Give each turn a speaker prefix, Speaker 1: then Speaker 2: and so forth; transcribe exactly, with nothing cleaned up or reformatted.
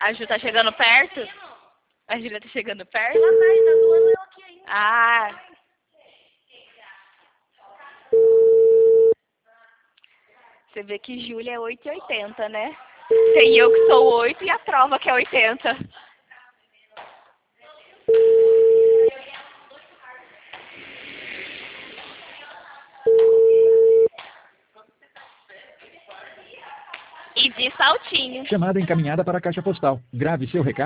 Speaker 1: A Ju tá chegando perto? A Júlia tá chegando perto?
Speaker 2: Ela tá, tá zoando eu aqui ainda.
Speaker 1: Ah. Você vê que Júlia é oito e oitenta, né? Tem eu que sou oito e a prova que é oitenta. E de saltinho.
Speaker 3: Chamada encaminhada para a caixa postal. Grave seu recado.